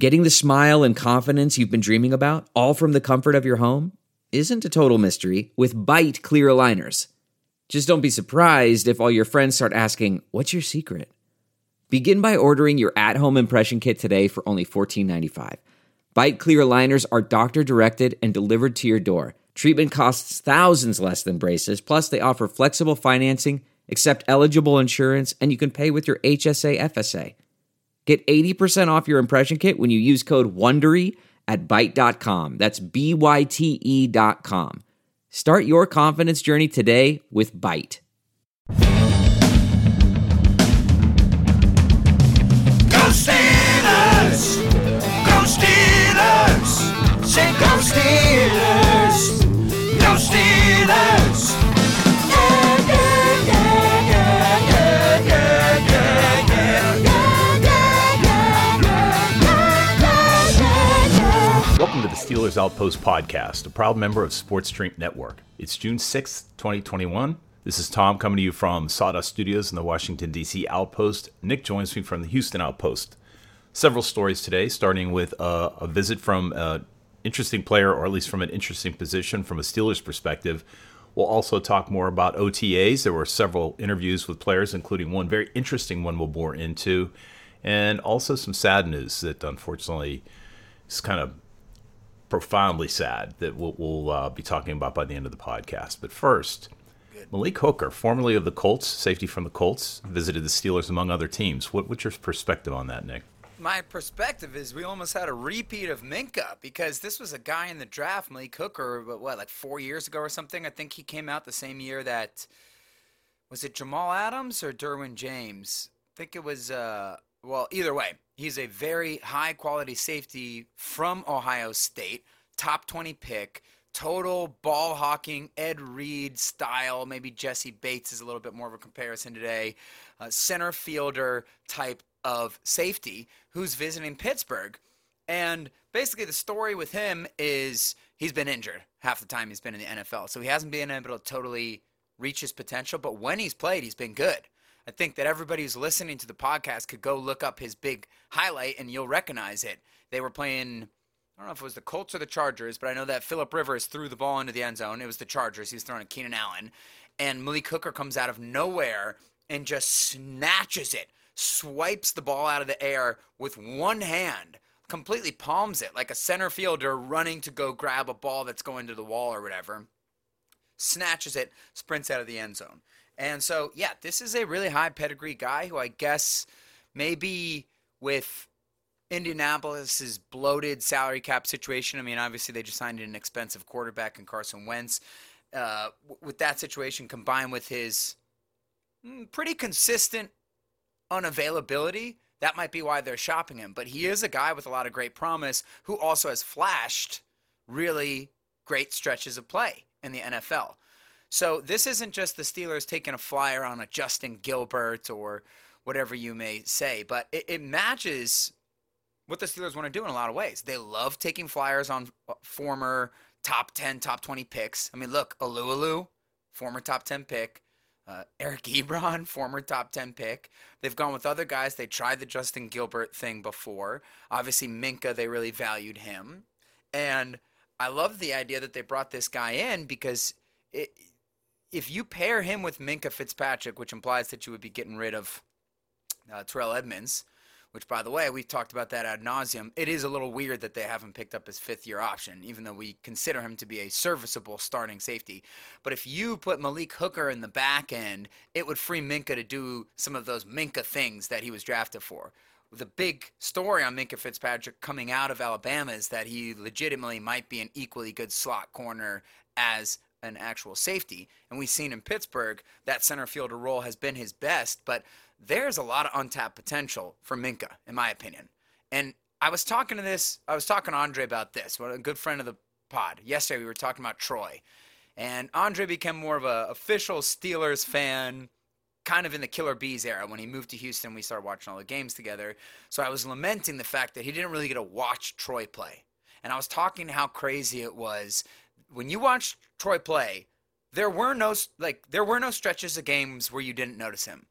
Getting the smile and confidence you've been dreaming about, all from the comfort of your home, isn't a total mystery with Byte clear aligners. Just don't be surprised if all your friends start asking, "What's your secret?" Begin by ordering your at-home impression kit today for only $14.95. Byte clear aligners are doctor-directed and delivered to your door. Treatment costs thousands less than braces, plus they offer flexible financing, accept eligible insurance, and you can pay with your HSA FSA. Get 80% off your impression kit when you use code WONDERY at Byte.com. That's BYTE.com. Start your confidence journey today with Byte. Go Steelers! Go Steelers! Say go Steelers! Go Steelers! Yeah, yeah, yeah, yeah, yeah, yeah, yeah, yeah. Welcome to the Steelers Outpost Podcast, a proud member of Sports Drink Network. It's June 6th, 2021. This is Tom coming to you from Sawdust Studios in the Washington, D.C. Outpost. Nick joins me from the Houston Outpost. Several stories today, starting with a visit from an interesting player, or at least from an interesting position from a Steelers perspective. We'll also talk more about OTAs. There were several interviews with players, including one very interesting one we'll bore into, and also some sad news that unfortunately is kind of profoundly sad that we'll be talking about by the end of the podcast. But first, Malik Hooker, formerly of the Colts, safety from the Colts, visited the Steelers among other teams. What's your perspective on that, Nick? My perspective is we almost had a repeat of Minkah, because this was a guy in the draft, Malik Hooker, like 4 years ago or something. I think he came out the same year that, was it Jamal Adams or Derwin James? I think it was, either way, he's a very high-quality safety from Ohio State, top 20 pick, total ball hawking, Ed Reed style. Maybe Jesse Bates is a little bit more of a comparison today. Center fielder type of safety who's visiting Pittsburgh. And basically the story with him is he's been injured half the time he's been in the NFL. So he hasn't been able to totally reach his potential. But when he's played, he's been good. I think that everybody who's listening to the podcast could go look up his big highlight and you'll recognize it. They were playing, I don't know if it was the Colts or the Chargers, but I know that Phillip Rivers threw the ball into the end zone. It was the Chargers. He was throwing at Keenan Allen. And Malik Hooker comes out of nowhere and just snatches it, swipes the ball out of the air with one hand, completely palms it like a center fielder running to go grab a ball that's going to the wall or whatever. Snatches it, sprints out of the end zone. And so, yeah, this is a really high pedigree guy who I guess maybe with Indianapolis's bloated salary cap situation, I mean, obviously they just signed an expensive quarterback in Carson Wentz. With that situation combined with his pretty consistent unavailability, that might be why they're shopping him. But he is a guy with a lot of great promise who also has flashed really great stretches of play in the NFL. So this isn't just the Steelers taking a flyer on a Justin Gilbert or whatever you may say, but it matches what the Steelers want to do in a lot of ways. They love taking flyers on former top 10, top 20 picks. I mean, look, Alualu, former top 10 pick. Eric Ebron, former top 10 pick. They've gone with other guys. They tried the Justin Gilbert thing before. Obviously, Minkah, they really valued him. And I love the idea that they brought this guy in because if you pair him with Minkah Fitzpatrick, which implies that you would be getting rid of Terrell Edmunds, which, by the way, we've talked about that ad nauseum. It is a little weird that they haven't picked up his fifth-year option, even though we consider him to be a serviceable starting safety. But if you put Malik Hooker in the back end, it would free Minkah to do some of those Minkah things that he was drafted for. The big story on Minkah Fitzpatrick coming out of Alabama is that he legitimately might be an equally good slot corner as an actual safety. And we've seen in Pittsburgh that center fielder role has been his best, but there's a lot of untapped potential for Minkah, in my opinion. And I was talking to Andre about this, a good friend of the pod. Yesterday we were talking about Troy. And Andre became more of an official Steelers fan kind of in the Killer Bees era. When he moved to Houston, we started watching all the games together. So I was lamenting the fact that he didn't really get to watch Troy play. And I was talking how crazy it was. When you watched Troy play, there were no stretches of games where you didn't notice him.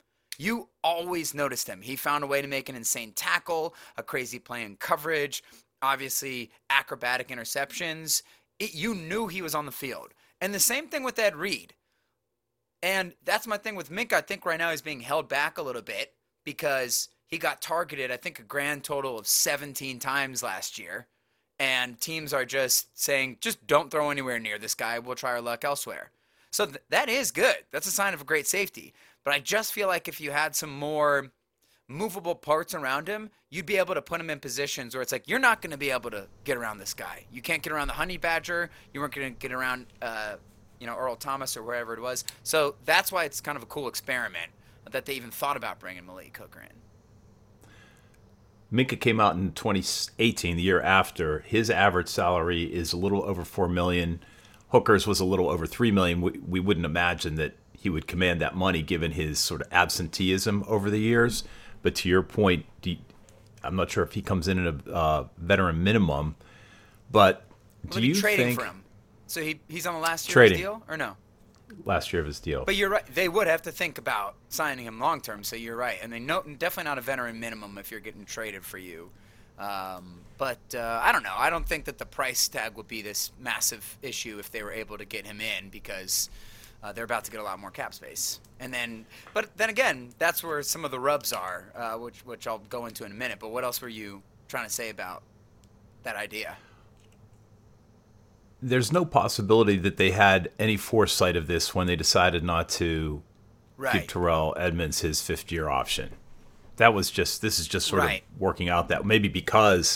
you always noticed him. He found a way to make an insane tackle, a crazy play in coverage, obviously acrobatic interceptions. You knew he was on the field. And the same thing with Ed Reed. And that's my thing with Minkah. I think right now he's being held back a little bit because he got targeted, I think, a grand total of 17 times last year. And teams are just saying, just don't throw anywhere near this guy. We'll try our luck elsewhere. So that is good. That's a sign of a great safety. But I just feel like if you had some more movable parts around him, you'd be able to put him in positions where it's like, you're not going to be able to get around this guy. You can't get around the Honey Badger. You weren't going to get around, Earl Thomas or wherever it was. So that's why it's kind of a cool experiment that they even thought about bringing Malik Hooker in. Minkah came out in 2018, the year after. His average salary is a little over $4 million. Hooker's was a little over $3 million. We wouldn't imagine that he would command that money given his sort of absenteeism over the years. But to your point, I'm not sure if he comes in at a veteran minimum. But do you trading think for him? So he's on the last year trading. of his deal, or no? Last year of his deal. But you're right. They would have to think about signing him long term. So you're right, and definitely not a veteran minimum if you're getting traded for you. But I don't know. I don't think that the price tag would be this massive issue if they were able to get him in because they're about to get a lot more cap space. But then again, that's where some of the rubs are, which I'll go into in a minute. But what else were you trying to say about that idea? There's no possibility that they had any foresight of this when they decided not to give Terrell Edmunds his fifth-year option. This is just sort of working out that maybe because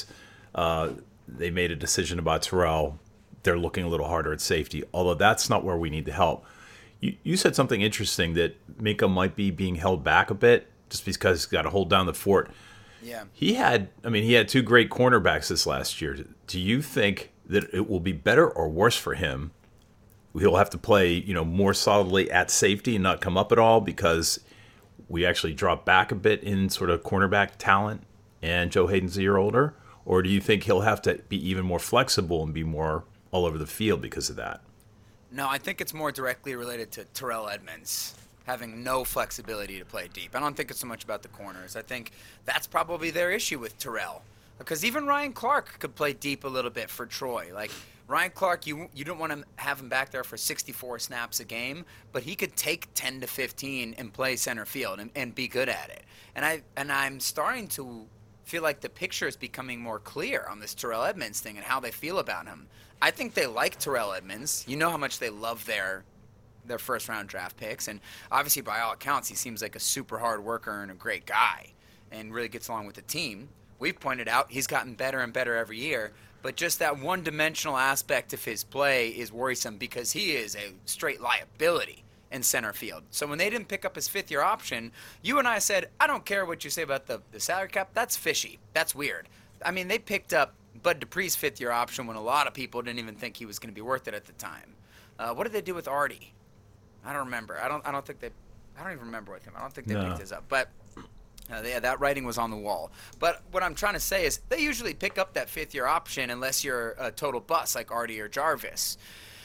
they made a decision about Terrell, they're looking a little harder at safety, although that's not where we need the help. You said something interesting that Minkah might be being held back a bit just because he's got to hold down the fort. Yeah. He had two great cornerbacks this last year. Do you think that it will be better or worse for him? He'll have to play, more solidly at safety and not come up at all because we actually drop back a bit in sort of cornerback talent and Joe Hayden's a year older? Or do you think he'll have to be even more flexible and be more all over the field because of that? No, I think it's more directly related to Terrell Edmunds having no flexibility to play deep. I don't think it's so much about the corners. I think that's probably their issue with Terrell. Because even Ryan Clark could play deep a little bit for Troy. Like, Ryan Clark, you don't want to have him back there for 64 snaps a game, but he could take 10 to 15 and play center field and be good at it. And I'm starting to feel like the picture is becoming more clear on this Terrell Edmunds thing and how they feel about him. I think they like Terrell Edmunds. You know how much they love their first-round draft picks. And obviously, by all accounts, he seems like a super hard worker and a great guy and really gets along with the team. We've pointed out he's gotten better and better every year, but just that one-dimensional aspect of his play is worrisome because he is a straight liability in center field. So when they didn't pick up his fifth-year option, you and I said, I don't care what you say about the salary cap. That's fishy. That's weird. I mean, they picked up Bud Dupree's fifth-year option when a lot of people didn't even think he was going to be worth it at the time. What did they do with Artie? I don't remember. I don't even remember with him. I don't think they picked his up. But that writing was on the wall. But what I'm trying to say is they usually pick up that fifth-year option unless you're a total bust like Artie or Jarvis.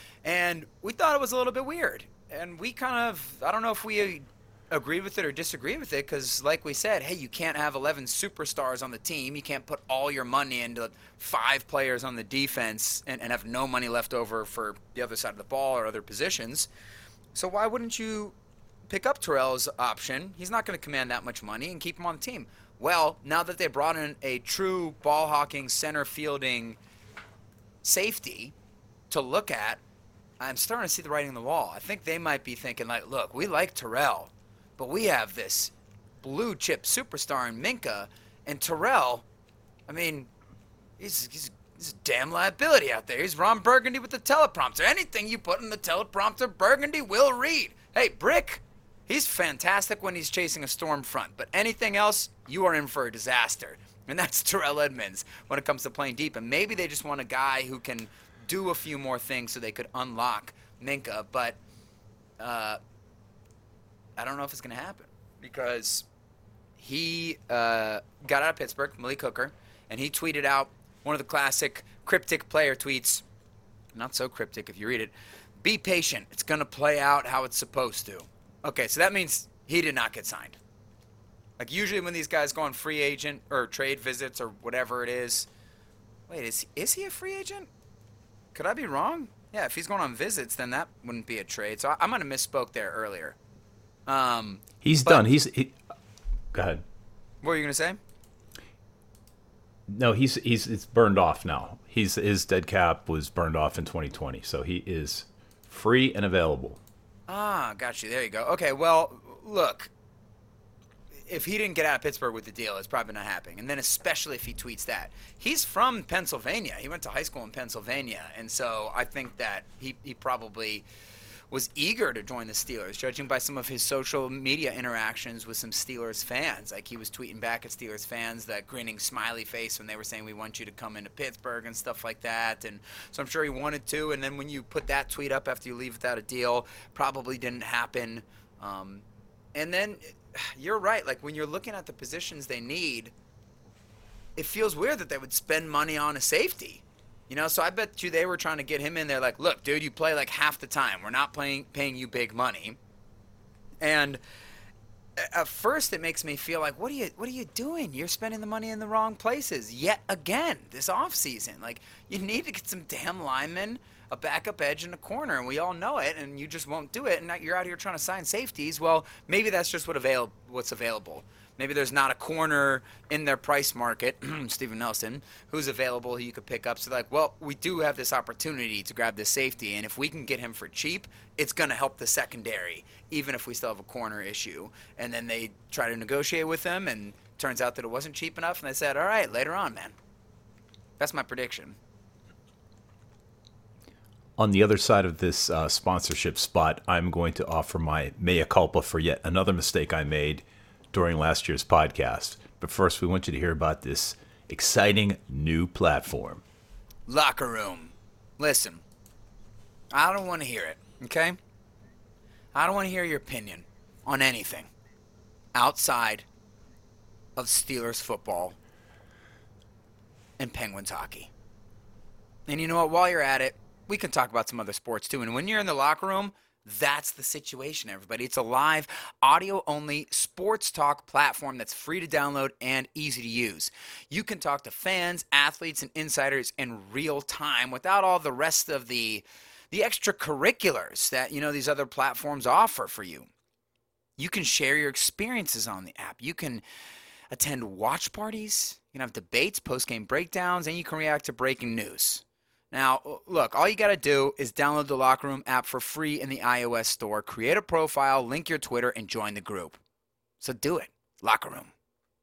And we thought it was a little bit weird. And we kind of, I don't know if we agreed with it or disagreed with it because, like we said, hey, you can't have 11 superstars on the team. You can't put all your money into 5 players on the defense and have no money left over for the other side of the ball or other positions. So why wouldn't you pick up Terrell's option? He's not going to command that much money and keep him on the team. Well, now that they brought in a true ball-hawking, center-fielding safety to look at, I'm starting to see the writing on the wall. I think they might be thinking, like, look, we like Terrell, but we have this blue-chip superstar in Minkah, and Terrell, I mean, he's a damn liability out there. He's Ron Burgundy with the teleprompter. Anything you put in the teleprompter, Burgundy will read. Hey, Brick, he's fantastic when he's chasing a storm front, but anything else, you are in for a disaster. And that's Terrell Edmunds when it comes to playing deep. And maybe they just want a guy who can do a few more things so they could unlock Minkah, but I don't know if it's going to happen because he got out of Pittsburgh, Malik Hooker, and he tweeted out one of the classic cryptic player tweets, not so cryptic if you read it, be patient. It's going to play out how it's supposed to. Okay, so that means he did not get signed. Like usually when these guys go on free agent or trade visits or whatever it is. Wait, is he a free agent? Could I be wrong? Yeah, if he's going on visits, then that wouldn't be a trade. So I might have misspoke there earlier. He's done. Go ahead. What were you gonna say? No, it's burned off now. His dead cap was burned off in 2020, so he is free and available. Ah, got you. There you go. Okay, well, look. If he didn't get out of Pittsburgh with the deal, it's probably not happening. And then especially if he tweets that. He's from Pennsylvania. He went to high school in Pennsylvania. And so I think that he probably was eager to join the Steelers, judging by some of his social media interactions with some Steelers fans. Like he was tweeting back at Steelers fans, that grinning smiley face when they were saying, we want you to come into Pittsburgh and stuff like that. And so I'm sure he wanted to. And then when you put that tweet up after you leave without a deal, probably didn't happen. And then you're right. Like when you're looking at the positions they need, it feels weird that they would spend money on a safety. You know, so I bet you they were trying to get him in there like, look, dude, you play like half the time. We're not paying you big money. And at first it makes me feel like, what are you doing? You're spending the money in the wrong places yet again this offseason. Like, you need to get some damn linemen, a backup edge in a corner, and we all know it, and you just won't do it, and now you're out here trying to sign safeties. Well, maybe that's just what's available. Maybe there's not a corner in their price market, Steven Nelson, who's available who you could pick up. So like, well, we do have this opportunity to grab this safety, and if we can get him for cheap, it's going to help the secondary, even if we still have a corner issue. And then they try to negotiate with them, and turns out that it wasn't cheap enough, and they said, all right, later on, man. That's my prediction. On the other side of this sponsorship spot, I'm going to offer my mea culpa for yet another mistake I made during last year's podcast. But first, we want you to hear about this exciting new platform. Locker Room. Listen, I don't want to hear it, okay? I don't want to hear your opinion on anything outside of Steelers football and Penguins hockey. And you know what? While you're at it, we can talk about some other sports too. And when you're in the locker room, that's the situation, everybody. It's a live, audio-only sports talk platform that's free to download and easy to use. You can talk to fans, athletes, and insiders in real time without all the rest of the extracurriculars that, you know, these other platforms offer for you. You can share your experiences on the app. You can attend watch parties. You can have debates, post-game breakdowns, and you can react to breaking news. Now, look, all you got to do is download the Locker Room app for free in the iOS store, create a profile, link your Twitter, and join the group. So do it. Locker Room.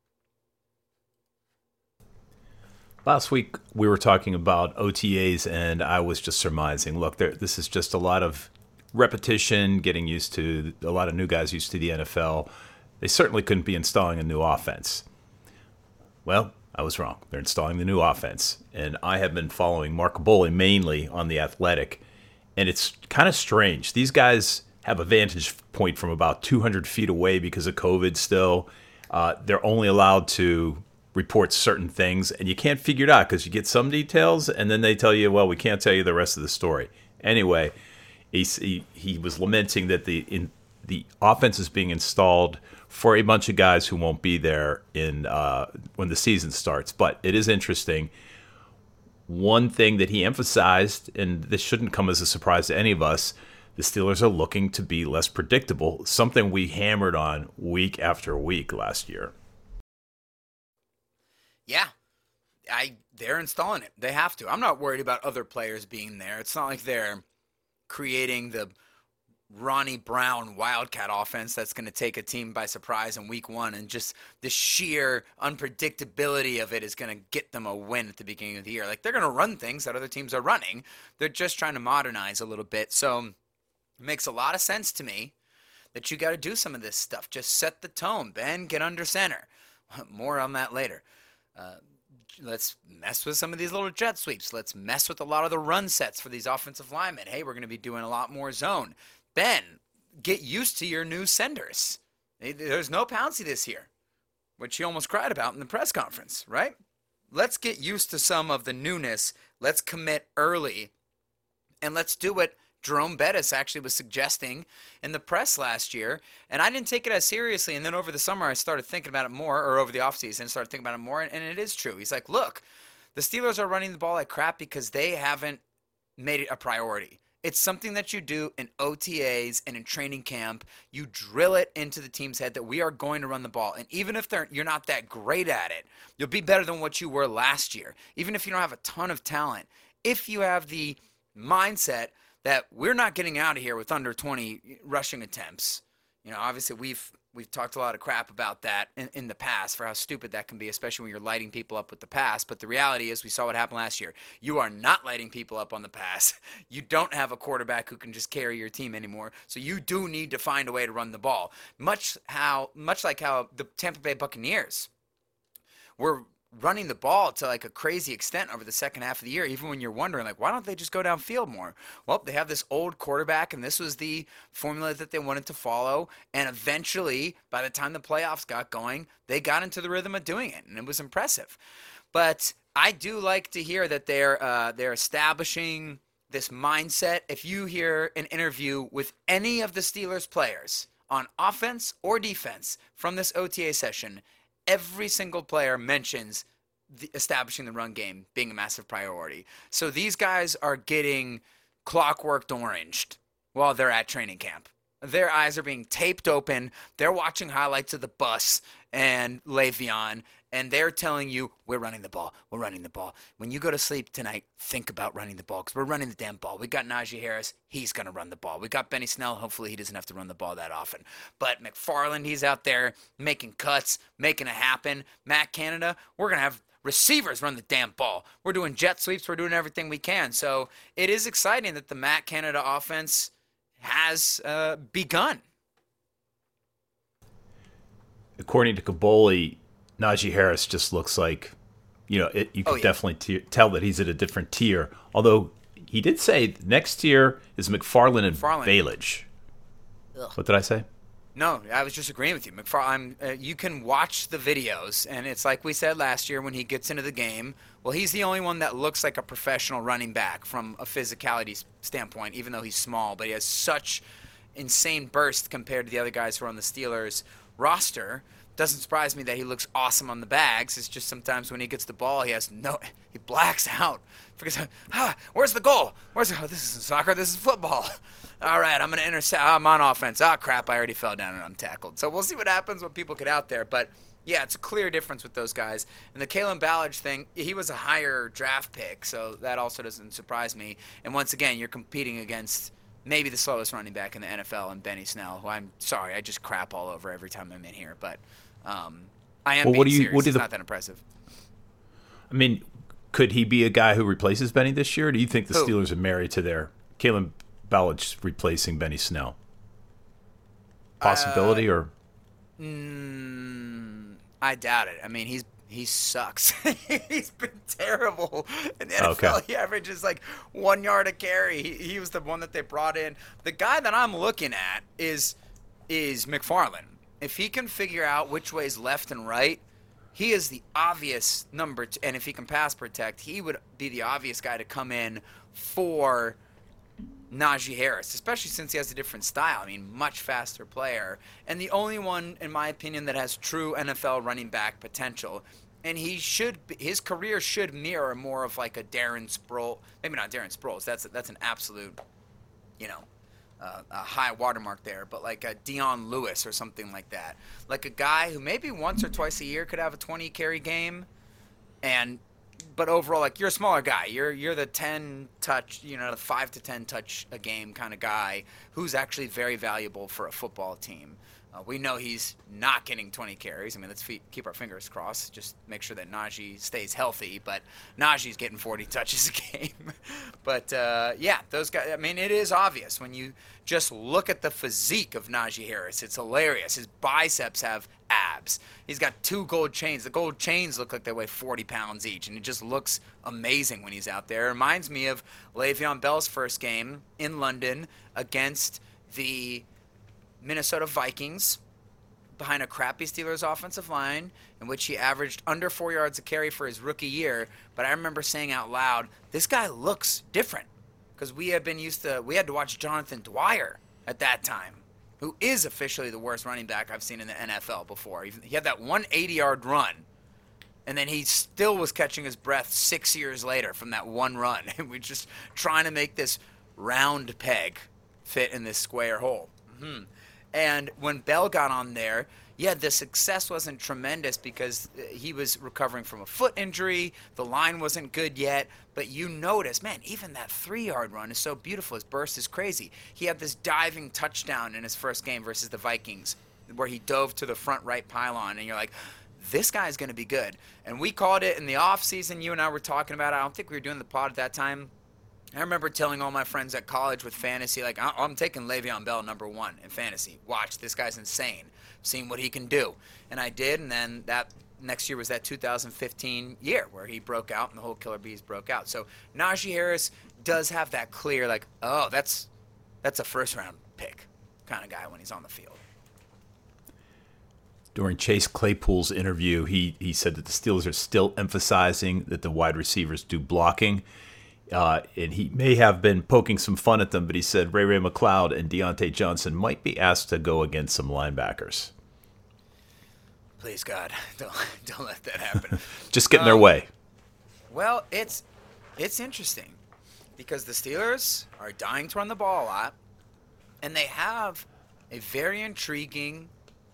Last week, we were talking about OTAs, and I was just surmising, look, this is just a lot of repetition, getting used to, a lot of new guys used to the NFL. They certainly couldn't be installing a new offense. Well, I was wrong. They're installing the new offense. And I have been following Mark Boley mainly on The Athletic. And it's kind of strange. These guys have a vantage point from about 200 feet away because of COVID still. They're only allowed to report certain things. And you can't figure it out because you get some details and then they tell you, well, we can't tell you the rest of the story. Anyway, he was lamenting that the offense is being installed for a bunch of guys who won't be there when the season starts. But it is interesting. One thing that he emphasized, and this shouldn't come as a surprise to any of us, the Steelers are looking to be less predictable, something we hammered on week after week last year. Yeah, they're installing it. They have to. I'm not worried about other players being there. It's not like they're creating the Ronnie Brown Wildcat offense that's going to take a team by surprise in week one, and just the sheer unpredictability of it is going to get them a win at the beginning of the year. Like, they're going to run things that other teams are running. They're just trying to modernize a little bit. So it makes a lot of sense to me that you got to do some of this stuff. Just set the tone. Ben, get under center. More on that later. Let's mess with some of these little jet sweeps. Let's mess with a lot of the run sets for these offensive linemen. Hey, we're going to be doing a lot more zone. Ben, get used to your new senders. There's no Pouncey this year, which he almost cried about in the press conference, right? Let's get used to some of the newness. Let's commit early, and let's do it Jerome Bettis actually was suggesting in the press last year, and I didn't take it as seriously. And then over the summer, I started thinking about it more, or over the offseason, I started thinking about it more, and it is true. He's like, look, the Steelers are running the ball like crap because they haven't made it a priority. It's something that you do in OTAs and in training camp. You drill it into the team's head that we are going to run the ball. And even if you're not that great at it, you'll be better than what you were last year. Even if you don't have a ton of talent, if you have the mindset that we're not getting out of here with under 20 rushing attempts. Obviously we've talked a lot of crap about that in the past for how stupid that can be, especially when you're lighting people up with the pass. But the reality is we saw what happened last year. You are not lighting people up on the pass. You don't have a quarterback who can just carry your team anymore. So you do need to find a way to run the ball. Much like how the Tampa Bay Buccaneers were running the ball to like a crazy extent over the second half of the year, even when you're wondering, like, why don't they just go downfield more? Well, they have this old quarterback, and this was the formula that they wanted to follow. And eventually, by the time the playoffs got going, they got into the rhythm of doing it, and it was impressive. But I do like to hear that they're establishing this mindset. If you hear an interview with any of the Steelers players on offense or defense from this OTA session, every single player mentions establishing the run game being a massive priority. So these guys are getting clockworked oranged while they're at training camp. Their eyes are being taped open. They're watching highlights of the Bus and Le'Veon, and they're telling you, we're running the ball. We're running the ball. When you go to sleep tonight, think about running the ball because we're running the damn ball. We got Najee Harris. He's going to run the ball. We got Benny Snell. Hopefully he doesn't have to run the ball that often. But McFarland, he's out there making cuts, making it happen. Matt Canada, we're going to have receivers run the damn ball. We're doing jet sweeps. We're doing everything we can. So it is exciting that the Matt Canada offense has begun. According to Kaboli, Najee Harris just looks like, you could definitely tell that he's at a different tier. Although he did say next tier is McFarland and Bailage. What did I say? No, I was just agreeing with you. You can watch the videos, and it's like we said last year when he gets into the game. Well, he's the only one that looks like a professional running back from a physicality standpoint, even though he's small. But he has such insane burst compared to the other guys who are on the Steelers roster. Doesn't surprise me that he looks awesome on the bags. It's just sometimes when he gets the ball, he blacks out. Where's the goal? This isn't soccer, this is football. All right, I'm going to intercept. I'm on offense. Crap, I already fell down and I'm tackled. So we'll see what happens when people get out there. But, yeah, it's a clear difference with those guys. And the Kalen Ballage thing, he was a higher draft pick, so that also doesn't surprise me. And once again, you're competing against maybe the slowest running back in the NFL and Benny Snell, who I'm sorry, I just crap all over every time I'm in here. But I am being serious. It's not that impressive. I mean, could he be a guy who replaces Benny this year? Or do you think the Steelers are married to their Kalen Ballage replacing Benny Snell? Possibility or? I doubt it. I mean, he sucks. He's been terrible in the NFL. Okay. He averages like 1 yard a carry. He was the one that they brought in. The guy that I'm looking at is McFarland. If he can figure out which way's left and right, he is the obvious number two. And if he can pass protect, he would be the obvious guy to come in for Najee Harris, especially since he has a different style. I mean, much faster player. And the only one, in my opinion, that has true NFL running back potential. And his career should mirror more of like a Darren Sproles. Maybe not Darren Sproles. That's an absolute, a high watermark there. But like a Dion Lewis or something like that. Like a guy who maybe once or twice a year could have a 20 carry game. But overall, like, you're a smaller guy. You're the 10 touch, the 5 to 10 touch a game kind of guy who's actually very valuable for a football team. We know he's not getting 20 carries. I mean, let's keep our fingers crossed. Just make sure that Najee stays healthy. But Najee's getting 40 touches a game. But, those guys, I mean, it is obvious when you just look at the physique of Najee Harris. It's hilarious. His biceps have abs. He's got 2 gold chains. The gold chains look like they weigh 40 pounds each, and it just looks amazing when he's out there. It reminds me of Le'Veon Bell's first game in London against the Minnesota Vikings behind a crappy Steelers offensive line in which he averaged under 4 yards a carry for his rookie year. But I remember saying out loud, this guy looks different. because we had to watch Jonathan Dwyer at that time, who is officially the worst running back I've seen in the NFL before. He had that 180-yard run, and then he still was catching his breath 6 years later from that one run. And we're just trying to make this round peg fit in this square hole. Mm-hmm. And when Bell got on there, yeah, the success wasn't tremendous because he was recovering from a foot injury. The line wasn't good yet. But you notice, man, even that 3-yard run is so beautiful. His burst is crazy. He had this diving touchdown in his first game versus the Vikings where he dove to the front right pylon. And you're like, this guy's going to be good. And we called it in the offseason. You and I were talking about it. I don't think we were doing the pod at that time. I remember telling all my friends at college with fantasy, like, I'm taking Le'Veon Bell #1 in fantasy. Watch, this guy's insane. Seeing what he can do. And I did, and then that next year was that 2015 year where he broke out and the whole Killer Bees broke out. So Najee Harris does have that clear, like, oh, that's a first-round pick kind of guy when he's on the field. During Chase Claypool's interview, he said that the Steelers are still emphasizing that the wide receivers do blocking. And he may have been poking some fun at them, but he said Ray McCloud and Deontay Johnson might be asked to go against some linebackers. Please, God, don't let that happen. Just get in their way. Well, it's interesting because the Steelers are dying to run the ball a lot, and they have a very intriguing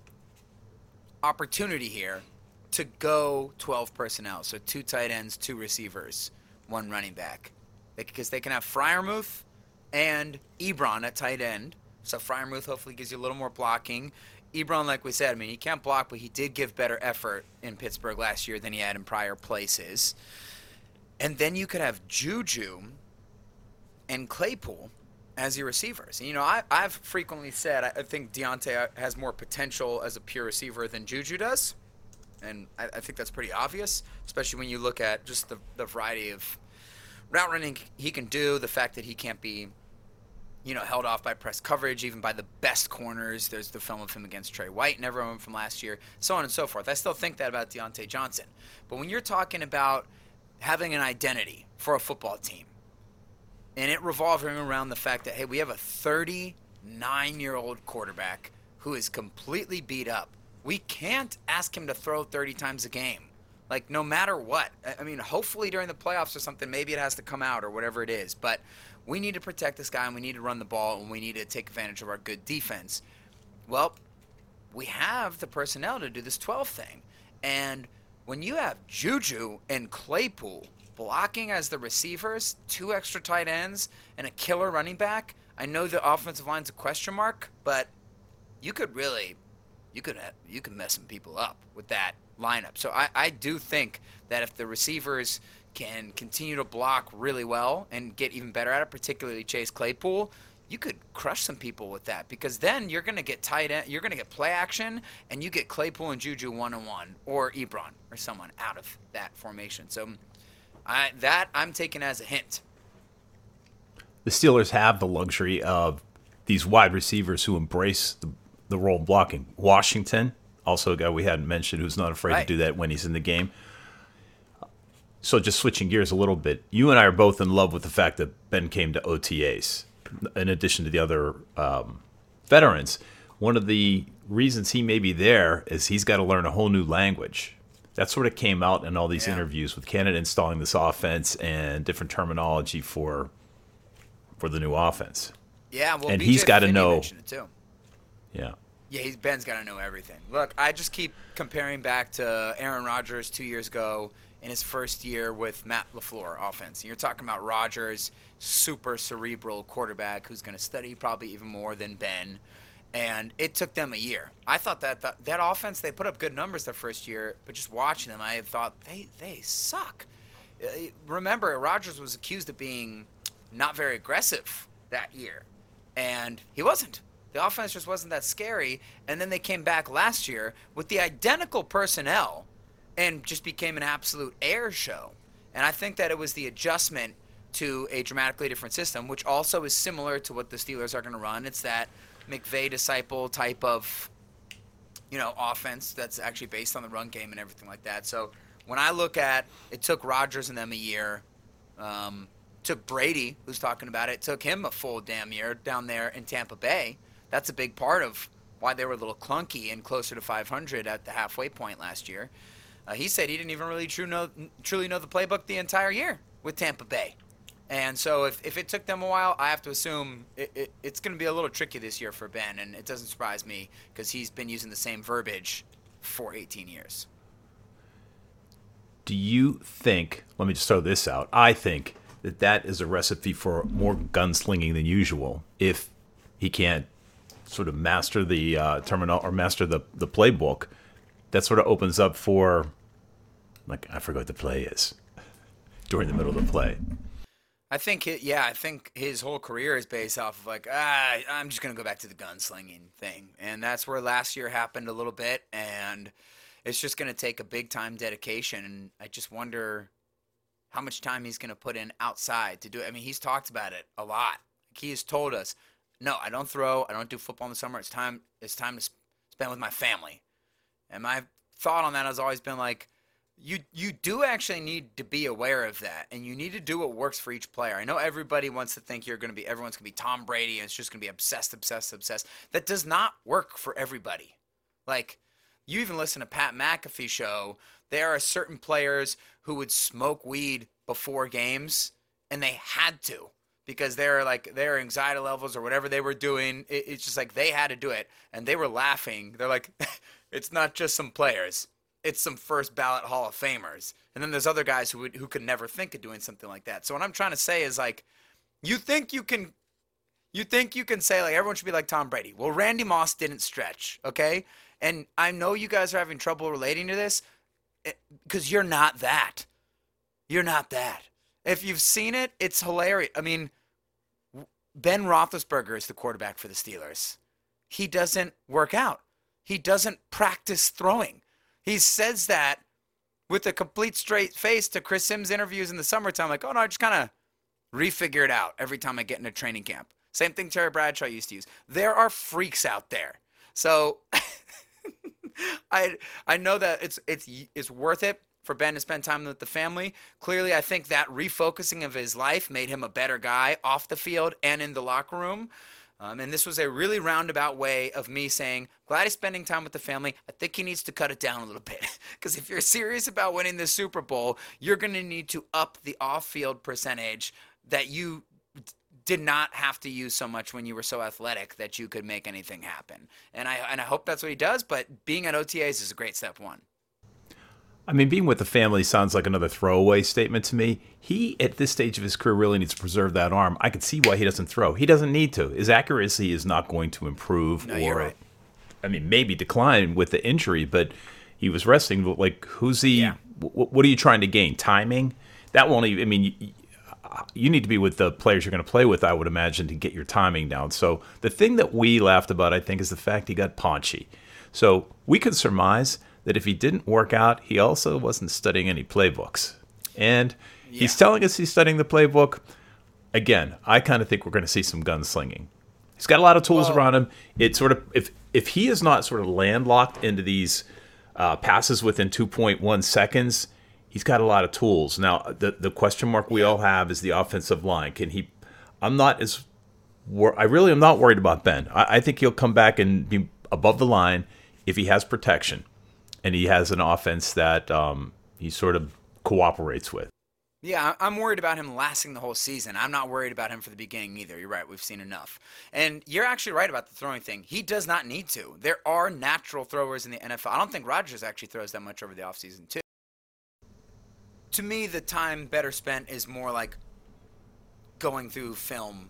opportunity here to go 12 personnel. So 2 tight ends, 2 receivers, 1 running back. Because they can have Freiermuth and Ebron at tight end. So Freiermuth hopefully gives you a little more blocking. Ebron, like we said, I mean, he can't block, but he did give better effort in Pittsburgh last year than he had in prior places. And then you could have Juju and Claypool as your receivers. And, I've frequently said I think Deontay has more potential as a pure receiver than Juju does. And I think that's pretty obvious, especially when you look at just the variety of route running he can do, the fact that he can't be, held off by press coverage, even by the best corners. There's the film of him against Trey White and everyone from last year, so on and so forth. I still think that about Deontay Johnson. But when you're talking about having an identity for a football team, and it revolving around the fact that, hey, we have a 39-year-old quarterback who is completely beat up, we can't ask him to throw 30 times a game. Like, no matter what. I mean, hopefully during the playoffs or something, maybe it has to come out or whatever it is. But we need to protect this guy, and we need to run the ball, and we need to take advantage of our good defense. Well, we have the personnel to do this 12 thing. And when you have Juju and Claypool blocking as the receivers, 2 extra tight ends, and a killer running back, I know the offensive line's a question mark, but you could mess some people up with that lineup. So I do think that if the receivers can continue to block really well and get even better at it, particularly Chase Claypool, you could crush some people with that, because then you're going to get tight end, you're going to get play action, and you get Claypool and Juju 1-on-1 or Ebron or someone out of that formation. So I'm taking as a hint. The Steelers have the luxury of these wide receivers who embrace the role of blocking. Washington, also a guy we hadn't mentioned, who's not afraid to do that when he's in the game. So just switching gears a little bit, you and I are both in love with the fact that Ben came to OTAs, in addition to the other veterans. One of the reasons he may be there is he's got to learn a whole new language. That sort of came out in all these interviews with Canada installing this offense and different terminology for the new offense. Yeah, well, and BJ he's got to Finney know. mentioned it too. Yeah. Yeah, Ben's got to know everything. Look, I just keep comparing back to Aaron Rodgers 2 years ago in his first year with Matt LaFleur offense. And you're talking about Rodgers, super cerebral quarterback who's going to study probably even more than Ben. And it took them a year. I thought that offense, they put up good numbers their first year, but just watching them, I thought they suck. Remember, Rodgers was accused of being not very aggressive that year, and he wasn't. The offense just wasn't that scary, and then they came back last year with the identical personnel and just became an absolute air show. And I think that it was the adjustment to a dramatically different system, which also is similar to what the Steelers are going to run. It's that McVay disciple type of, offense that's actually based on the run game and everything like that. So when I look at it took Rodgers and them a year, Took Brady, who's talking about it, took him a full damn year down there in Tampa Bay. That's a big part of why they were a little clunky and closer to 500 at the halfway point last year. He said he didn't even really truly know the playbook the entire year with Tampa Bay. And so if it took them a while, I have to assume it's going to be a little tricky this year for Ben, and it doesn't surprise me because he's been using the same verbiage for 18 years. Do you think, let me just throw this out, I think that is a recipe for more gunslinging than usual if he can't sort of master the terminal or master the playbook. That sort of opens up for, like, I forgot what the play is during the middle of the play. I think his whole career is based off of like, I'm just going to go back to the gunslinging thing. And that's where last year happened a little bit, and it's just going to take a big time dedication. And I just wonder how much time he's going to put in outside to do it. I mean, he's talked about it a lot. He has told us, no, I don't throw. I don't do football in the summer. It's time to spend with my family. And my thought on that has always been like, you do actually need to be aware of that, and you need to do what works for each player. I know everybody wants to think everyone's going to be Tom Brady, and it's just going to be obsessed. That does not work for everybody. Like, you even listen to Pat McAfee show, there are certain players who would smoke weed before games, and they had to because their anxiety levels or whatever they were doing, it's just like they had to do it, and they were laughing. They're like, it's not just some players. It's some first ballot Hall of Famers. And then there's other guys who could never think of doing something like that. So what I'm trying to say is, like, you think you can say, like, everyone should be like Tom Brady. Well, Randy Moss didn't stretch, okay? And I know you guys are having trouble relating to this because you're not that. You're not that. If you've seen it, it's hilarious. I mean, Ben Roethlisberger is the quarterback for the Steelers. He doesn't work out. He doesn't practice throwing. He says that with a complete straight face to Chris Sims interviews in the summertime, like, oh, no, I just kind of refigure it out every time I get into training camp. Same thing Terry Bradshaw used to use. There are freaks out there. So I know that it's worth it for Ben to spend time with the family. Clearly, I think that refocusing of his life made him a better guy off the field and in the locker room. And this was a really roundabout way of me saying, glad he's spending time with the family. I think he needs to cut it down a little bit. Because if you're serious about winning the Super Bowl, you're going to need to up the off-field percentage that you did not have to use so much when you were so athletic that you could make anything happen. And I hope that's what he does, but being at OTAs is a great step one. I mean, being with the family sounds like another throwaway statement to me. He, at this stage of his career, really needs to preserve that arm. I can see why he doesn't throw. He doesn't need to. His accuracy is not going to improve you're right. I mean, maybe decline with the injury, but he was resting. Like, who's he? Yeah. What are you trying to gain? Timing? That won't even, I mean, you need to be with the players you're going to play with, I would imagine, to get your timing down. So the thing that we laughed about, I think, is the fact he got paunchy. So we could surmise that if he didn't work out, he also wasn't studying any playbooks. And he's telling us he's studying the playbook. Again, I kind of think we're going to see some gunslinging. He's got a lot of tools around him. It sort of, if he is not sort of landlocked into these passes within 2.1 seconds, he's got a lot of tools. Now, the question mark we all have is the offensive line. Can he? I really am not worried about Ben. I think he'll come back and be above the line if he has protection. And he has an offense that he sort of cooperates with. Yeah, I'm worried about him lasting the whole season. I'm not worried about him for the beginning either. You're right. We've seen enough. And you're actually right about the throwing thing. He does not need to. There are natural throwers in the NFL. I don't think Rodgers actually throws that much over the offseason, too. To me, the time better spent is more like going through film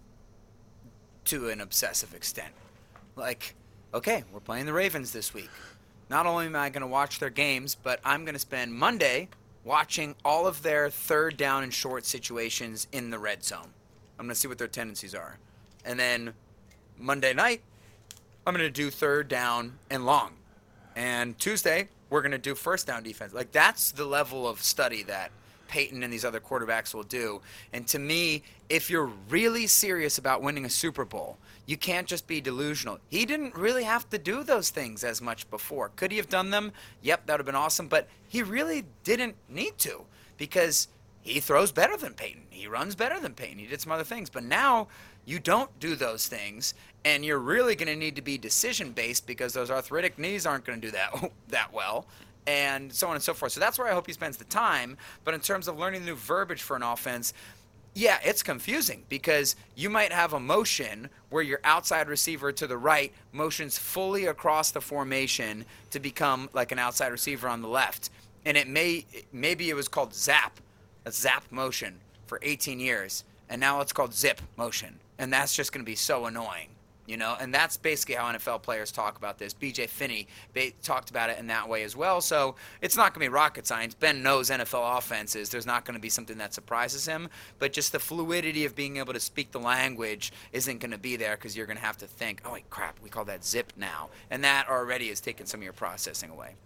to an obsessive extent. Like, okay, we're playing the Ravens this week. Not only am I going to watch their games, but I'm going to spend Monday watching all of their third down and short situations in the red zone. I'm going to see what their tendencies are. And then Monday night, I'm going to do third down and long. And Tuesday, we're going to do first down defense. Like, that's the level of study that Peyton and these other quarterbacks will do. And to me, if you're really serious about winning a Super Bowl, you can't just be delusional. He didn't really have to do those things as much before. Could he have done them? Yep, that would have been awesome. But he really didn't need to because he throws better than Peyton. He runs better than Peyton. He did some other things. But now you don't do those things, and you're really going to need to be decision-based because those arthritic knees aren't going to do that well, and so on and so forth. So that's where I hope he spends the time. But in terms of learning the new verbiage for an offense, yeah, it's confusing because you might have a motion where your outside receiver to the right motions fully across the formation to become like an outside receiver on the left. And maybe it was called zap, a zap motion for 18 years, and now it's called zip motion. And that's just going to be so annoying, you know? And that's basically how NFL players talk about this. B.J. Finney talked about it in that way as well. So it's not going to be rocket science. Ben knows NFL offenses. There's not going to be something that surprises him. But just the fluidity of being able to speak the language isn't going to be there because you're going to have to think, oh, wait, crap, we call that zip now. And that already is taking some of your processing away.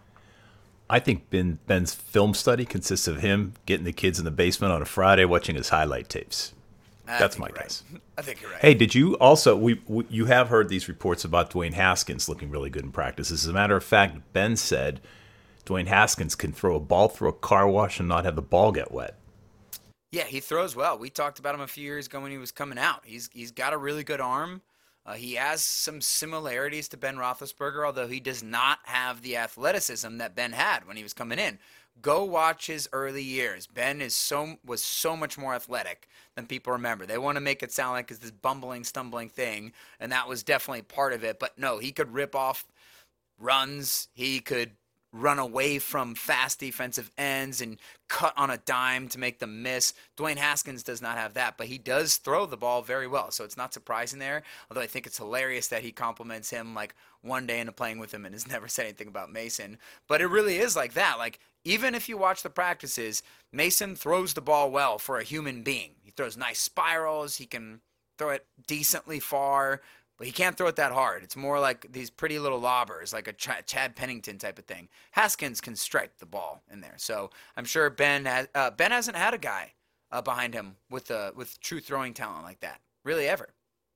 I think Ben's film study consists of him getting the kids in the basement on a Friday watching his highlight tapes. That's my guess. I think you're right. Hey, did you also you have heard these reports about Dwayne Haskins looking really good in practice? As a matter of fact, Ben said Dwayne Haskins can throw a ball through a car wash and not have the ball get wet. Yeah, he throws well. We talked about him a few years ago when he was coming out. He's got a really good arm. He has some similarities to Ben Roethlisberger, although he does not have the athleticism that Ben had when he was coming in. Go watch his early years. Ben was so much more athletic than people remember. They want to make it sound like it's this bumbling, stumbling thing, and that was definitely part of it. But no, he could rip off runs. He could run away from fast defensive ends and cut on a dime to make them miss. Dwayne Haskins does not have that, but he does throw the ball very well, so it's not surprising there, although I think it's hilarious that he compliments him like one day into playing with him and has never said anything about Mason. But it really is like that. Like, even if you watch the practices, Mason throws the ball well for a human being. He throws nice spirals. He can throw it decently far, but he can't throw it that hard. It's more like these pretty little lobbers, like a Chad Pennington type of thing. Haskins can strike the ball in there. So I'm sure Ben hasn't had a guy behind him with true throwing talent like that, really ever.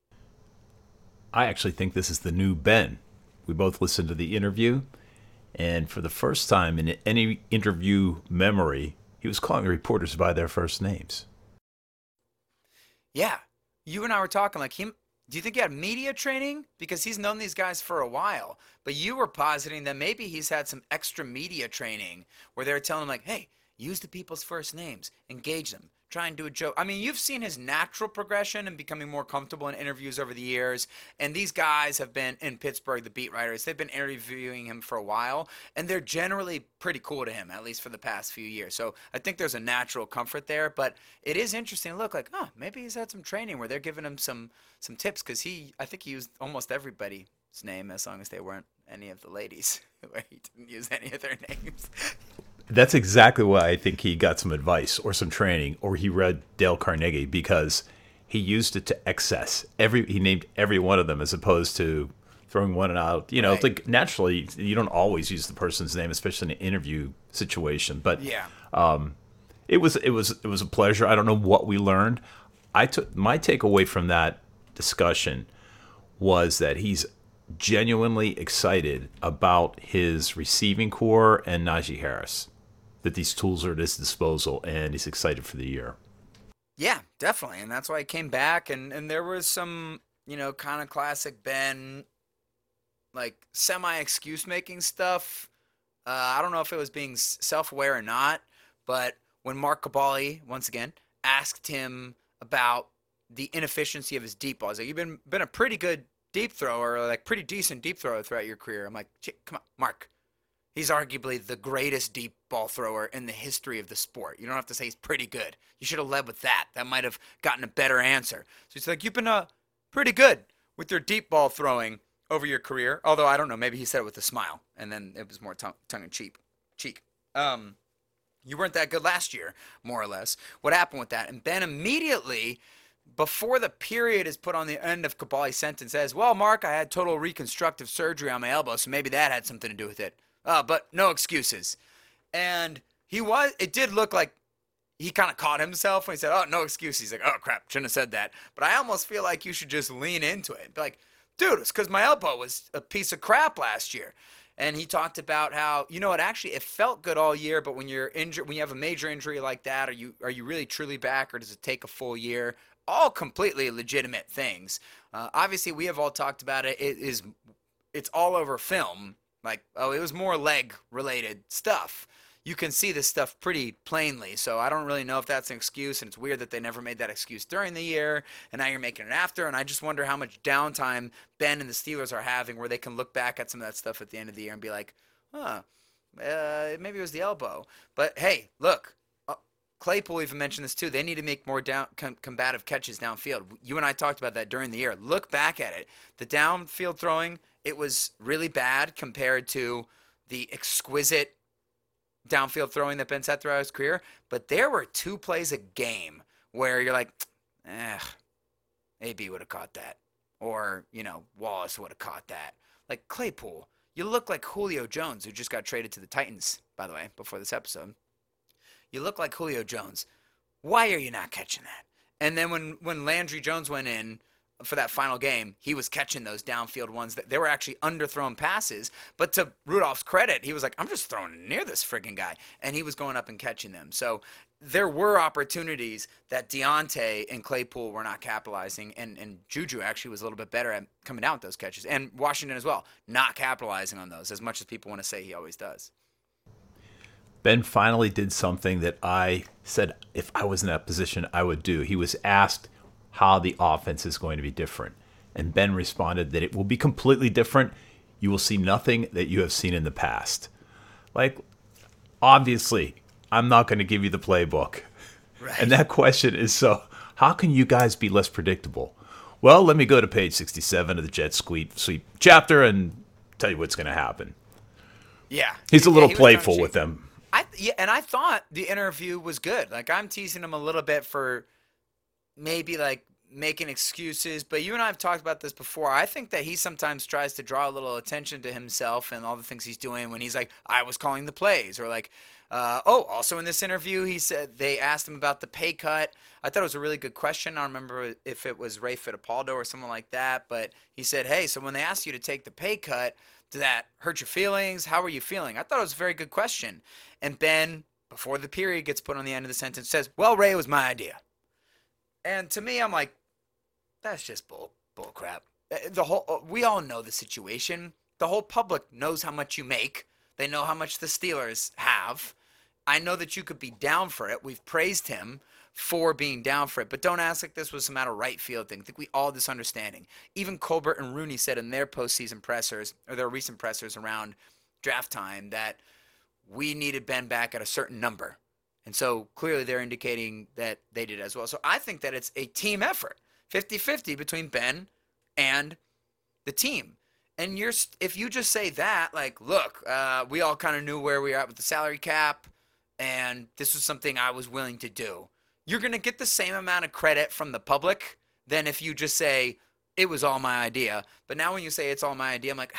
I actually think this is the new Ben. We both listened to the interview, and for the first time in any interview memory, he was calling reporters by their first names. Yeah. You and I were talking like him. Do you think he had media training? Because he's known these guys for a while. But you were positing that maybe he's had some extra media training where they're telling him like, hey, use the people's first names, engage them, try and do a joke. I mean, you've seen his natural progression and becoming more comfortable in interviews over the years. And these guys have been in Pittsburgh, the beat writers. They've been interviewing him for a while, and they're generally pretty cool to him, at least for the past few years. So I think there's a natural comfort there. But it is interesting to look like, oh, maybe he's had some training where they're giving him some tips because I think he used almost everybody's name as long as they weren't any of the ladies, where he didn't use any of their names. That's exactly why I think he got some advice or some training, or he read Dale Carnegie, because he used it to excess. He named every one of them as opposed to throwing one out. You know, Right. like naturally, you don't always use the person's name, especially in an interview situation. But Yeah. it was a pleasure. I don't know what we learned. My takeaway from that discussion was that he's genuinely excited about his receiving core and Najee Harris, that these tools are at his disposal, and he's excited for the year. Yeah, definitely. And that's why he came back. And there was some, kind of classic Ben, like semi-excuse making stuff. I don't know if it was being self-aware or not, but when Mark Cabali, once again, asked him about the inefficiency of his deep balls, like, you've been a pretty good deep thrower, or like pretty decent deep thrower throughout your career. I'm like, come on, Mark. He's arguably the greatest deep ball thrower in the history of the sport. You don't have to say he's pretty good. You should have led with that. That might have gotten a better answer. So he's like, you've been pretty good with your deep ball throwing over your career. Although, I don't know, maybe he said it with a smile, and then it was more tongue-in-cheek. You weren't that good last year, more or less. What happened with that? And Ben immediately, before the period is put on the end of Cabali's sentence, says, well, Mark, I had total reconstructive surgery on my elbow, so maybe that had something to do with it. But no excuses. And it did look like he kind of caught himself when he said, oh, no excuses. He's like, oh, crap, shouldn't have said that. But I almost feel like you should just lean into it. Be like, dude, it's because my elbow was a piece of crap last year. And he talked about how, it felt good all year, but when you're injured, when you have a major injury like that, are you really truly back, or does it take a full year? All completely legitimate things. Obviously, we have all talked about it. It's all over film. Like, it was more leg-related stuff. You can see this stuff pretty plainly, so I don't really know if that's an excuse, and it's weird that they never made that excuse during the year, and now you're making it after, and I just wonder how much downtime Ben and the Steelers are having where they can look back at some of that stuff at the end of the year and be like, maybe it was the elbow. But, hey, look, Claypool even mentioned this too. They need to make more combative catches downfield. You and I talked about that during the year. Look back at it. The downfield throwing, it was really bad compared to the exquisite downfield throwing that Ben had throughout his career, but there were 2 plays a game where you're like, AB would have caught that, or Wallace would have caught that. Like Claypool, you look like Julio Jones, who just got traded to the Titans, by the way, before this episode. You look like Julio Jones. Why are you not catching that? And then when Landry Jones went in for that final game, he was catching those downfield ones that they were actually underthrown passes. But to Rudolph's credit, he was like, I'm just throwing near this friggin' guy. And he was going up and catching them. So there were opportunities that Deontay and Claypool were not capitalizing. And Juju actually was a little bit better at coming out with those catches. And Washington as well, not capitalizing on those as much as people want to say he always does. Ben finally did something that I said if I was in that position, I would do. He was asked how the offense is going to be different. And Ben responded that it will be completely different. You will see nothing that you have seen in the past. Like, obviously, I'm not going to give you the playbook. Right. And that question is, so how can you guys be less predictable? Well, let me go to page 67 of the Jet Sweep chapter and tell you what's going to happen. Yeah. He's a little playful with them. And I thought the interview was good. Like, I'm teasing him a little bit for maybe like making excuses, but you and I have talked about this before. I think that he sometimes tries to draw a little attention to himself and all the things he's doing when he's like, I was calling the plays, or like, also in this interview, he said they asked him about the pay cut. I thought it was a really good question. I don't remember if it was Ray Fittipaldo or someone like that, but he said, hey, so when they asked you to take the pay cut, did that hurt your feelings? How were you feeling? I thought it was a very good question. And Ben, before the period gets put on the end of the sentence, says, well, Ray, it was my idea. And to me, I'm like, that's just bull crap. We all know the situation. The whole public knows how much you make. They know how much the Steelers have. I know that you could be down for it. We've praised him for being down for it. But don't ask like this was some out of right field thing. I think we all have this understanding. Even Colbert and Rooney said in their postseason pressers, or their recent pressers around draft time, that we needed Ben back at a certain number. And so clearly they're indicating that they did as well. So I think that it's a team effort, 50-50 between Ben and the team. And if you just say that, like, look, we all kind of knew where we were at with the salary cap, and this was something I was willing to do, you're going to get the same amount of credit from the public than if you just say, it was all my idea. But now when you say it's all my idea, I'm like,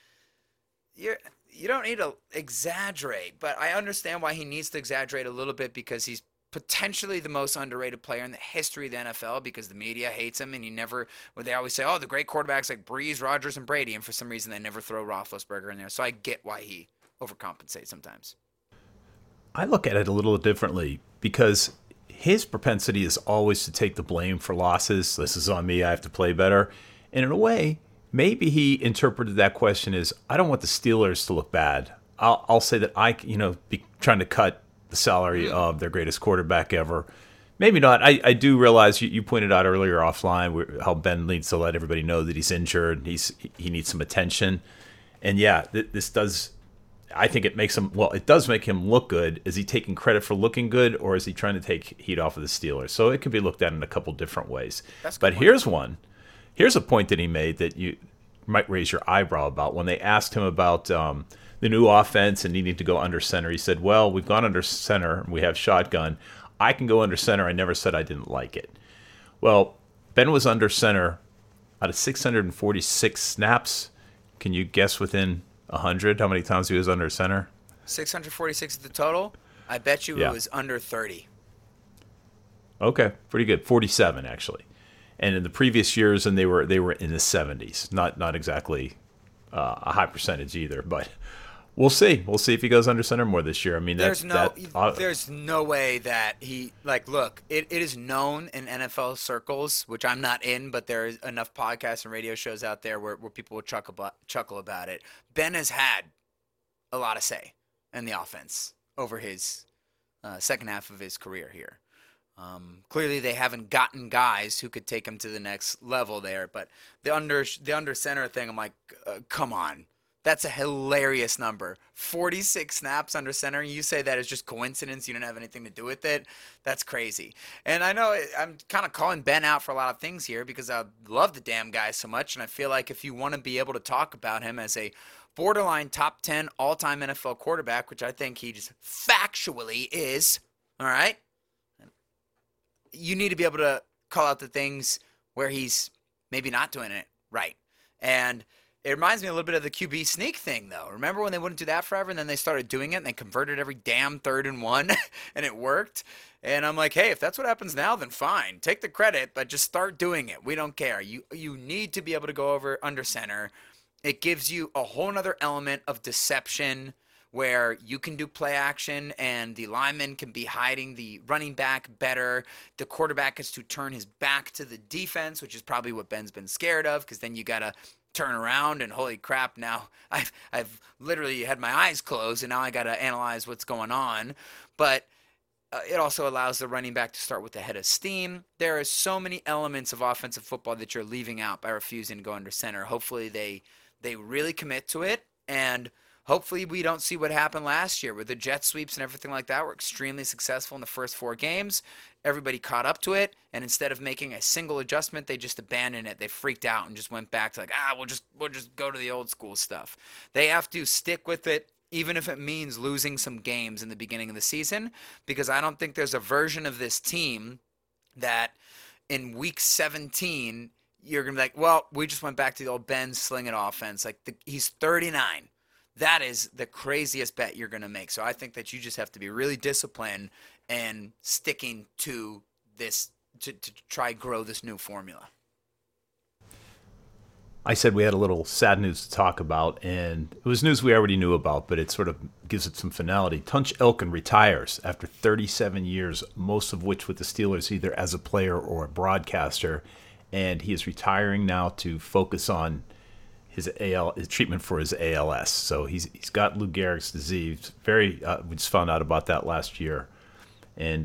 you don't need to exaggerate, but I understand why he needs to exaggerate a little bit, because he's potentially the most underrated player in the history of the NFL, because the media hates him, and they always say, oh, the great quarterbacks like Breeze, Rodgers, and Brady, and for some reason they never throw Roethlisberger in there. So I get why he overcompensates sometimes. I look at it a little differently, because his propensity is always to take the blame for losses. This is on me, I have to play better. And in a way, maybe he interpreted that question as, I don't want the Steelers to look bad. I'll say that I, be trying to cut the salary of their greatest quarterback ever. Maybe not. I do realize you pointed out earlier offline how Ben needs to let everybody know that he's injured. He needs some attention. And yeah, this does, I think it makes him, it does make him look good. Is he taking credit for looking good, or is he trying to take heat off of the Steelers? So it could be looked at in a couple different ways. But here's one. Here's a point that he made that you might raise your eyebrow about. When they asked him about the new offense and needing to go under center, he said, well, we've gone under center. We have shotgun. I can go under center. I never said I didn't like it. Well, Ben was under center out of 646 snaps. Can you guess within 100 how many times he was under center? 646 is the total. I bet you it was under 30. Okay, pretty good. 47, actually. And in the previous years, and they were in the 70s. Not exactly a high percentage either. But we'll see. We'll see if he goes under center more this year. I mean, there's no way that he look. It is known in NFL circles, which I'm not in, but there is enough podcasts and radio shows out there where people will chuckle about it. Ben has had a lot of say in the offense over his second half of his career here. Clearly, they haven't gotten guys who could take him to the next level there. But the under center thing, I'm like, come on. That's a hilarious number. 46 snaps under center. You say that is just coincidence. You didn't have anything to do with it. That's crazy. And I know I'm kind of calling Ben out for a lot of things here because I love the damn guy so much. And I feel like if you want to be able to talk about him as a borderline top 10 all-time NFL quarterback, which I think he just factually is, all right, you need to be able to call out the things where he's maybe not doing it right. And it reminds me a little bit of the QB sneak thing, though. Remember when they wouldn't do that forever, and then they started doing it, and they converted every damn 3rd and 1, and it worked? And I'm like, hey, if that's what happens now, then fine. Take the credit, but just start doing it. We don't care. You need to be able to go over under center. It gives you a whole other element of deception where you can do play action and the lineman can be hiding the running back better. The quarterback has to turn his back to the defense, which is probably what Ben's been scared of, because then you got to turn around and holy crap, now I've literally had my eyes closed and now I got to analyze what's going on. But it also allows the running back to start with the head of steam. There are so many elements of offensive football that you're leaving out by refusing to go under center. Hopefully they really commit to it, and hopefully we don't see what happened last year with the jet sweeps and everything like that. We're extremely successful in the first 4 games. Everybody caught up to it, and instead of making a single adjustment, they just abandoned it. They freaked out and just went back to we'll just go to the old school stuff. They have to stick with it, even if it means losing some games in the beginning of the season, because I don't think there's a version of this team that in week 17 you're going to be like, well, we just went back to the old Ben slinging offense. He's 39. That is the craziest bet you're going to make. So I think that you just have to be really disciplined and sticking to this to try grow this new formula. I said we had a little sad news to talk about, and it was news we already knew about, but it sort of gives it some finality. Tunch Ilkin retires after 37 years, most of which with the Steelers, either as a player or a broadcaster, and he is retiring now to focus on his treatment for his ALS. So he's got Lou Gehrig's disease. We just found out about that last year, and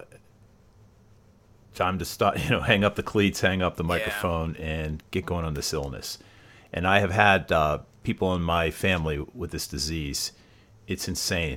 time to stop. Hang up the cleats, hang up the microphone, and get going on this illness. And I have had people in my family with this disease. It's insane.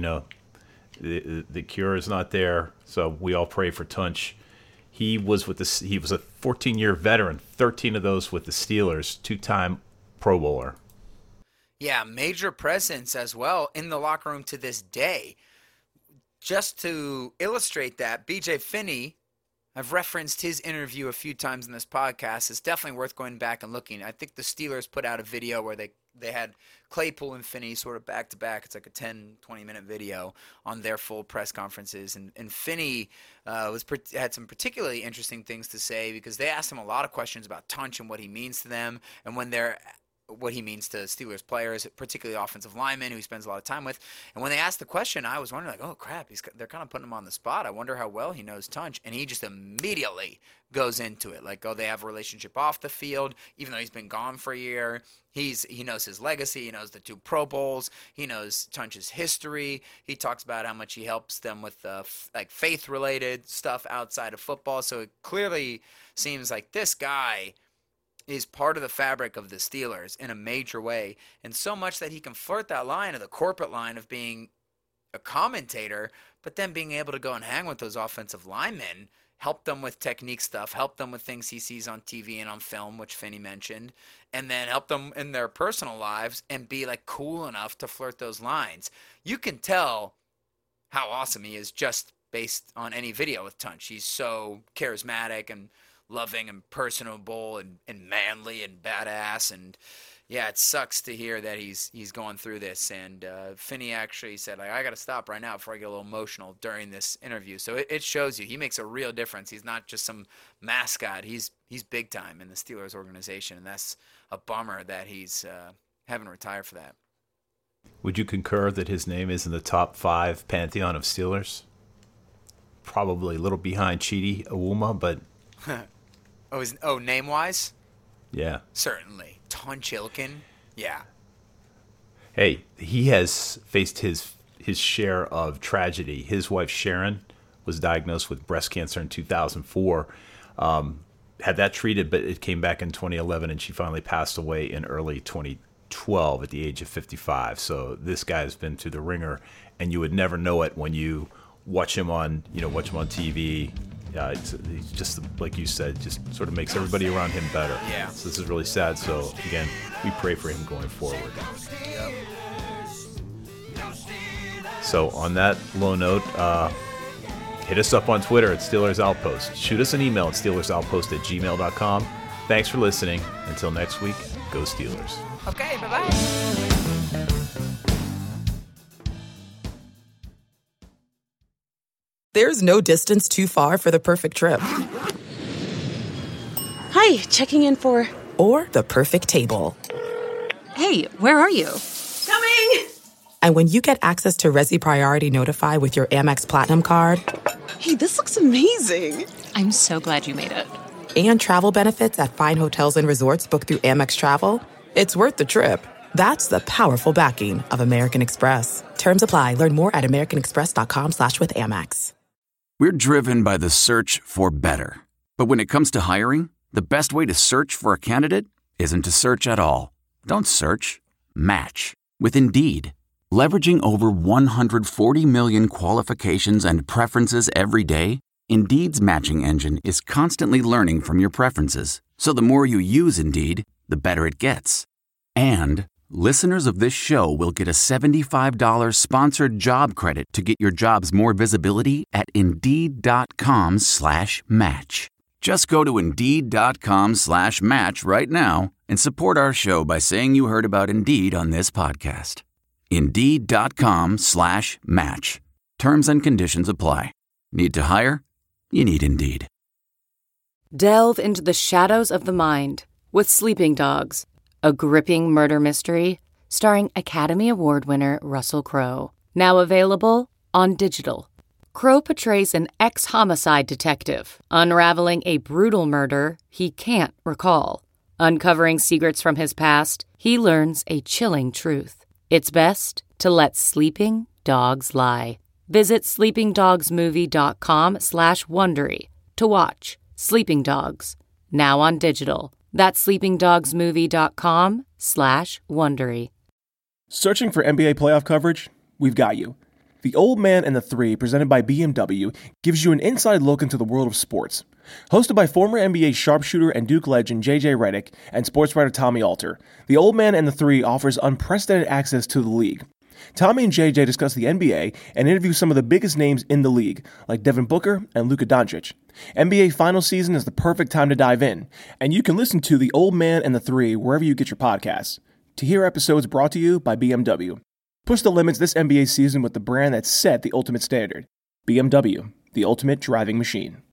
The cure is not there, so we all pray for Tunch. He was a 14-year veteran, 13 of those with the Steelers, 2-time Pro Bowler. Yeah, major presence as well in the locker room to this day. Just to illustrate that, B.J. Finney, I've referenced his interview a few times in this podcast. It's definitely worth going back and looking. I think the Steelers put out a video where they had Claypool and Finney sort of back-to-back. It's like a 10, 20-minute video on their full press conferences. And Finney had some particularly interesting things to say because they asked him a lot of questions about Tunch and what he means to them and what he means to Steelers players, particularly offensive linemen who he spends a lot of time with. And when they asked the question, I was wondering, oh, crap, they're kind of putting him on the spot. I wonder how well he knows Tunch. And he just immediately goes into it. They have a relationship off the field, even though he's been gone for a year. He knows his legacy. He knows the 2 Pro Bowls. He knows Tunch's history. He talks about how much he helps them with faith-related stuff outside of football. So it clearly seems like this guy is part of the fabric of the Steelers in a major way, and so much that he can flirt that line of the corporate line of being a commentator, but then being able to go and hang with those offensive linemen, help them with technique stuff, help them with things he sees on TV and on film, which Finney mentioned, and then help them in their personal lives and be cool enough to flirt those lines. You can tell how awesome he is just based on any video with Tunch. He's so charismatic and loving and personable and manly and badass. And yeah, it sucks to hear that he's going through this. And Finney actually said, I got to stop right now before I get a little emotional during this interview. So it shows you he makes a real difference. He's not just some mascot. He's big time in the Steelers organization. And that's a bummer that he's having retired for that. Would you concur that his name is in the top 5 pantheon of Steelers? Probably a little behind Chidi Awuma, but... Name-wise? Yeah. Certainly. Ton Chilkin? Yeah. Hey, he has faced his share of tragedy. His wife, Sharon, was diagnosed with breast cancer in 2004. Had that treated, but it came back in 2011, and she finally passed away in early 2012 at the age of 55. So this guy has been through the ringer, and you would never know it when you watch him on TV. He's just, like you said, just sort of makes everybody around him better. Yeah. So this is really sad. So again, we pray for him going forward. Yep. So on that low note, hit us up on Twitter at Steelers Outpost. Shoot us an email at SteelersOutpost@gmail.com. Thanks for listening. Until next week, go Steelers. Okay, bye-bye. There's no distance too far for the perfect trip. Hi, checking in for... Or the perfect table. Hey, where are you? Coming! And when you get access to Resi Priority Notify with your Amex Platinum card... Hey, this looks amazing. I'm so glad you made it. And travel benefits at fine hotels and resorts booked through Amex Travel, it's worth the trip. That's the powerful backing of American Express. Terms apply. Learn more at americanexpress.com/withAmex. We're driven by the search for better. But when it comes to hiring, the best way to search for a candidate isn't to search at all. Don't search. Match. With Indeed. Leveraging over 140 million qualifications and preferences every day, Indeed's matching engine is constantly learning from your preferences. So the more you use Indeed, the better it gets. And listeners of this show will get a $75 sponsored job credit to get your jobs more visibility at Indeed.com/match. Just go to Indeed.com/match right now and support our show by saying you heard about Indeed on this podcast. Indeed.com/match. Terms and conditions apply. Need to hire? You need Indeed. Delve into the shadows of the mind with Sleeping Dogs, a gripping murder mystery starring Academy Award winner Russell Crowe. Now available on digital. Crowe portrays an ex-homicide detective unraveling a brutal murder he can't recall. Uncovering secrets from his past, he learns a chilling truth. It's best to let sleeping dogs lie. Visit sleepingdogsmovie.com/Wondery to watch Sleeping Dogs, now on digital. That's sleepingdogsmovie.com/Wondery. Searching for NBA playoff coverage? We've got you. The Old Man and the Three, presented by BMW, gives you an inside look into the world of sports. Hosted by former NBA sharpshooter and Duke legend J.J. Redick and sports writer Tommy Alter, The Old Man and the Three offers unprecedented access to the league. Tommy and JJ discuss the NBA and interview some of the biggest names in the league, like Devin Booker and Luka Doncic. NBA final season is the perfect time to dive in, and you can listen to The Old Man and the Three wherever you get your podcasts. To hear episodes brought to you by BMW. Push the limits this NBA season with the brand that set the ultimate standard. BMW, the ultimate driving machine.